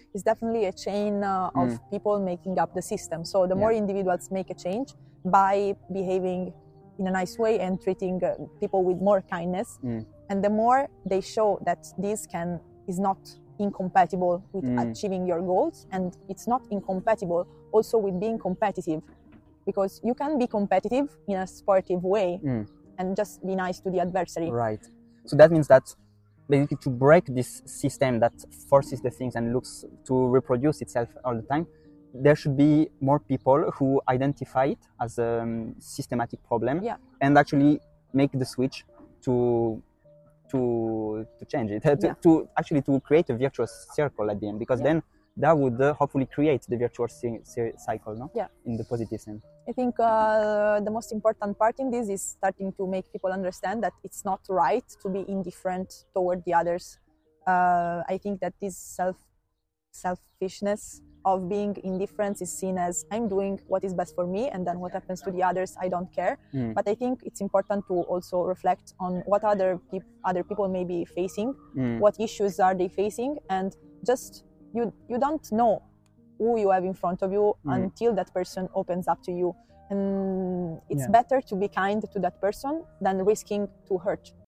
is definitely a chain of people making up the system. So the more individuals make a change by behaving in a nice way and treating people with more kindness, and the more they show that this is not incompatible with achieving your goals, and it's not incompatible also with being competitive, because you can be competitive in a sportive way and just be nice to the adversary. Right. So that means that basically to break this system that forces the things and looks to reproduce itself all the time, there should be more people who identify it as a systematic problem and actually make the switch to change it, to actually to create a virtuous circle at the end, because then that would hopefully create the virtuous cycle, no? In the positive sense. I think the most important part in this is starting to make people understand that it's not right to be indifferent toward the others. I think that this selfishness of being indifferent is seen as I'm doing what is best for me, and then what happens to the others, I don't care. But I think it's important to also reflect on what other people may be facing, what issues are they facing, and just you don't know who you have in front of you until that person opens up to you. And it's better to be kind to that person than risking to hurt.